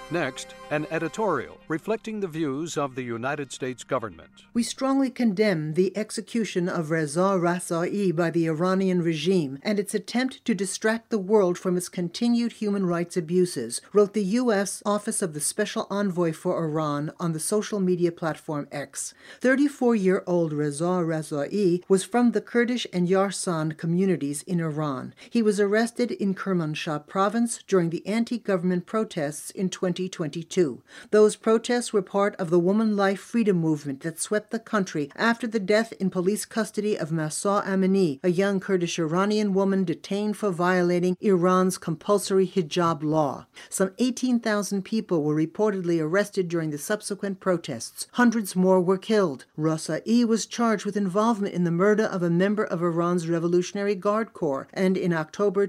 Next, an editorial reflecting the views of the United States government. We strongly condemn the execution of Reza Razaei by the Iranian regime and its attempt to distract the world from its continued human rights abuses, wrote the U.S. Office of the Special Envoy for Iran on the social media platform X. 34-year-old Reza Razaei was from the Kurdish and Yarsan communities in Iran. He was arrested in Kermanshah province during the anti-government protests in 2022. Those protests were part of the Woman Life Freedom movement that swept the country after the death in police custody of Mahsa Amini, a young Kurdish Iranian woman detained for violating Iran's compulsory hijab law. Some 18,000 people were reportedly arrested during the subsequent protests. Hundreds more were killed. Razaei was charged with involvement in the murder of a member of Iran's Revolutionary Guard Corps, and in October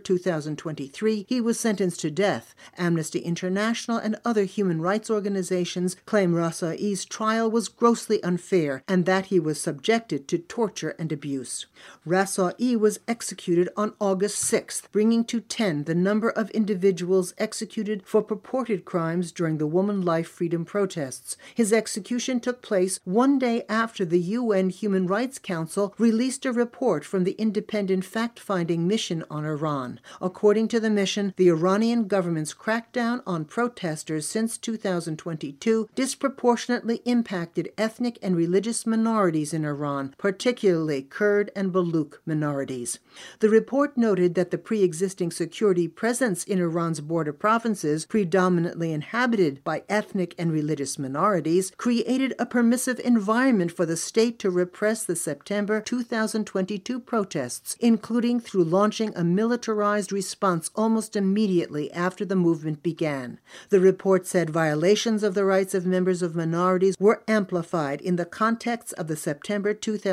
2023, he was sentenced to death. Amnesty International and other human rights organizations claim Razaei's trial was grossly unfair and that he was subjected to torture and abuse. Razaei was executed on August 6th, bringing to 10 the number of individuals executed for purported crimes during the Woman Life Freedom protests. His execution took place one day after the UN Human Rights Council released a report from the independent fact-finding mission on Iran. According to the mission, the Iranian government's crackdown on protesters since 2022 disproportionately impacted ethnic and religious minorities in Iran, particularly Kurd and Baluch minorities. The report noted that the pre-existing security presence in Iran's border provinces, predominantly inhabited by ethnic and religious minorities, created a permissive environment for the state to repress the September 2022 protests, including through launching a militarized response almost immediately after the movement began. The report said violations of the rights of members of minorities were amplified in the context of the September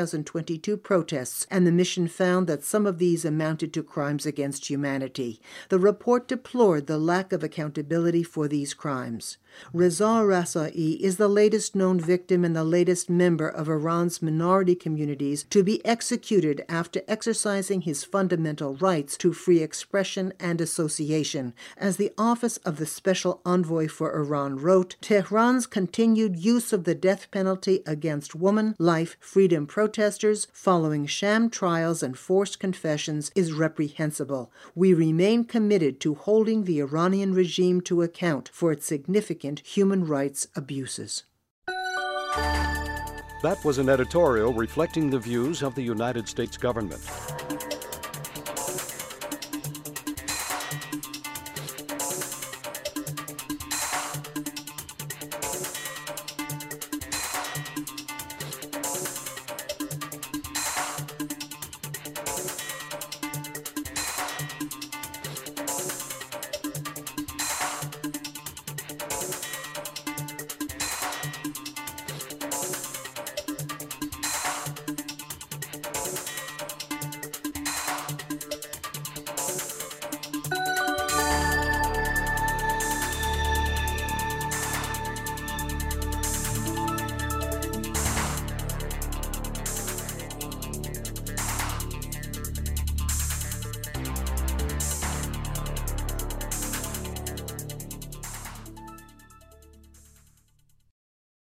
2022 protests, and the mission found that some of these amounted to crimes against humanity. The report deplored the lack of accountability for these crimes. Reza Razaei is the latest known victim and the latest member of Iran's minority communities to be executed after exercising his fundamental rights to free expression and association. As the Office of the Special Envoy for Iran wrote, Tehran's continued use of the death penalty against woman life freedom protesters following sham trials and forced confessions is reprehensible. We remain committed to holding the Iranian regime to account for its significant human rights abuses. That was an editorial reflecting the views of the United States government.